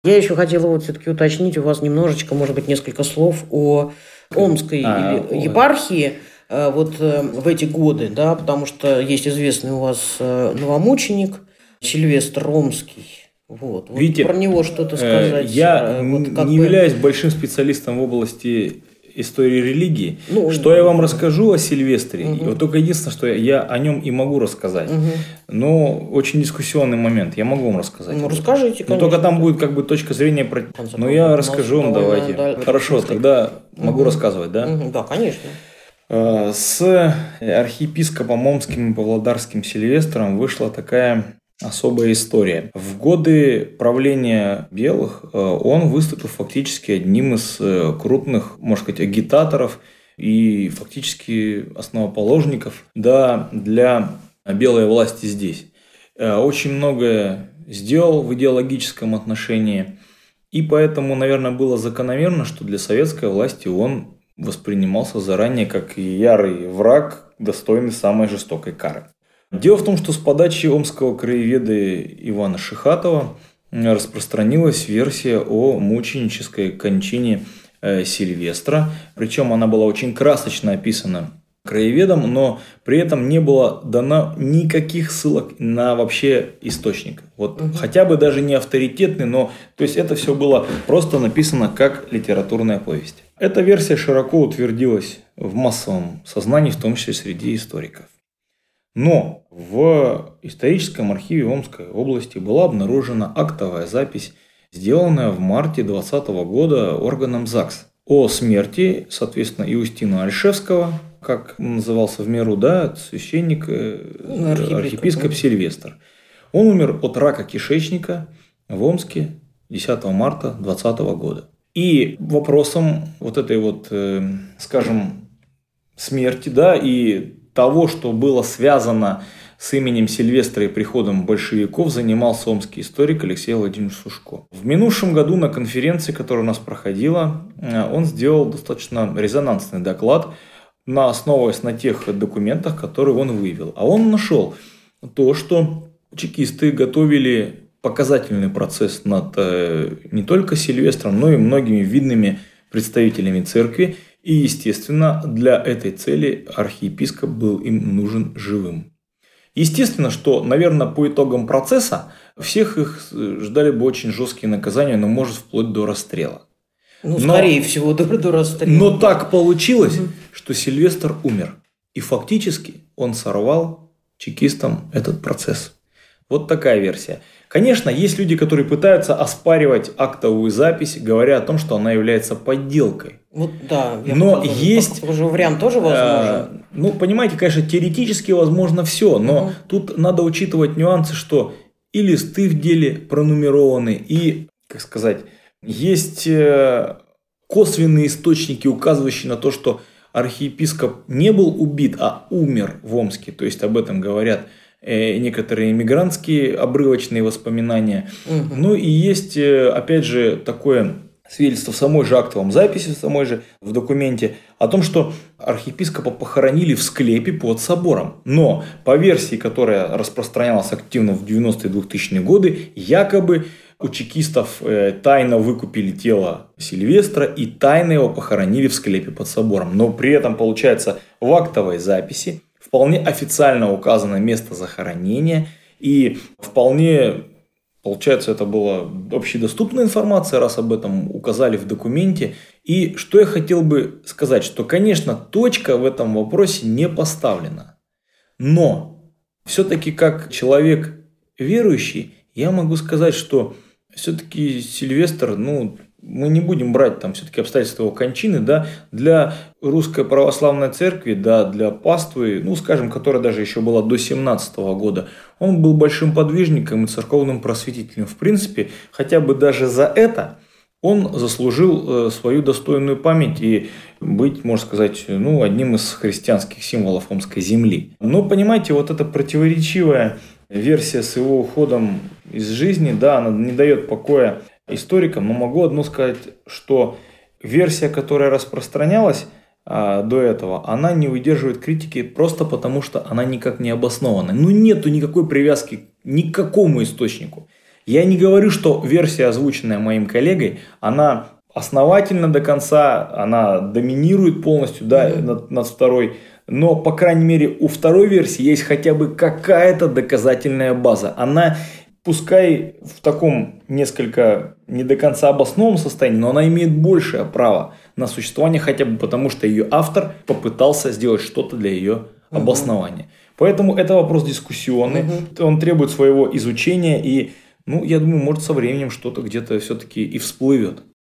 Я еще хотела вот все-таки уточнить у вас немножечко, может быть, несколько слов о Омской епархии вот в эти годы, да, потому что есть известный у вас новомученик Сильвестр Ромский. Вот. Видите, про него что-то сказать. Я не являюсь большим специалистом в области истории религии. Что я вам расскажу о Сильвестре? Вот только единственное, что я о нем и могу рассказать. Но очень дискуссионный момент. Я могу вам рассказать. Расскажите, конечно. Но только там будет как бы точка зрения. Но я расскажу вам, давайте. Хорошо, тогда могу рассказывать, да? Да, конечно. С архиепископом Омским и Павлодарским Сильвестром вышла такая особая история. В годы правления белых он выступил фактически одним из крупных, можно сказать, агитаторов и фактически основоположников для белой власти здесь. Очень многое сделал в идеологическом отношении, и поэтому, наверное, было закономерно, что для советской власти он воспринимался заранее как ярый враг, достойный самой жестокой кары. Дело в том, что с подачи омского краеведа Ивана Шихатова распространилась версия о мученической кончине Сильвестра. Причем она была очень красочно описана краеведом, но при этом не было дано никаких ссылок на вообще источник. Вот хотя бы даже не авторитетный, но то есть это все было просто написано как литературная повесть. Эта версия широко утвердилась в массовом сознании, в том числе среди историков. Но в историческом архиве Омской области была обнаружена актовая запись, сделанная в марте 2020 года органом ЗАГС о смерти, соответственно, Иустина Ольшевского, как назывался в миру, да, священник, архиепископ Сильвестр. Он умер от рака кишечника в Омске 10 марта 2020 года. И вопросом вот этой вот, скажем, смерти, да, и того, что было связано с именем Сильвестра и приходом большевиков, занимался омский историк Алексей Владимирович Сушко. В минувшем году на конференции, которая у нас проходила, он сделал достаточно резонансный доклад, основываясь на тех документах, которые он выявил. А он нашел то, что чекисты готовили показательный процесс над не только Сильвестром, но и многими видными представителями церкви. И, естественно, для этой цели архиепископ был им нужен живым. Естественно, что, наверное, по итогам процесса всех их ждали бы очень жесткие наказания, но может вплоть до расстрела. Скорее всего, до расстрела. Но так получилось, что Сильвестр умер. И фактически он сорвал чекистам этот процесс. Вот такая версия. Конечно, есть люди, которые пытаются оспаривать актовую запись, говоря о том, что она является подделкой. Вот да, но есть похожий вариант тоже возможен. Понимаете, конечно, теоретически возможно все, но тут надо учитывать нюансы, что и листы в деле пронумерованы, и, как сказать, есть косвенные источники, указывающие на то, что архиепископ не был убит, а умер в Омске. То есть об этом говорят некоторые эмигрантские обрывочные воспоминания. Ну и есть, опять же, такое свидетельство в самой же актовом записи, в самой же в документе, о том, что архиепископа похоронили в склепе под собором. Но по версии, которая распространялась активно в 90-е 2000-е годы, якобы у чекистов тайно выкупили тело Сильвестра и тайно его похоронили в склепе под собором. Но при этом, получается, в актовой записи вполне официально указано место захоронения, и вполне, получается, это была общедоступная информация, раз об этом указали в документе. И что я хотел бы сказать, что, конечно, точка в этом вопросе не поставлена. Но все-таки как человек верующий, я могу сказать, что все-таки Сильвестр, мы не будем брать там все-таки обстоятельства его кончины, да, для Русской Православной Церкви, да, для паствы, скажем, которая даже еще была до 17 года, он был большим подвижником и церковным просветителем. В принципе, хотя бы даже за это он заслужил свою достойную память и быть, можно сказать, одним из христианских символов Омской земли. Но, понимаете, вот эта противоречивая версия с его уходом из жизни, да, она не дает покоя историкам, но могу одно сказать, что версия, которая распространялась до этого, она не выдерживает критики просто потому, что она никак не обоснована. Нету никакой привязки ни к какому источнику. Я не говорю, что версия, озвученная моим коллегой, она основательно до конца, она доминирует полностью, да, над второй. Но, по крайней мере, у второй версии есть хотя бы какая-то доказательная база. Она, пускай в таком несколько не до конца обоснованном состоянии, но она имеет большее право на существование, хотя бы потому, что ее автор попытался сделать что-то для ее обоснования. Поэтому это вопрос дискуссионный, он требует своего изучения и, я думаю, может со временем что-то где-то все-таки и всплывет.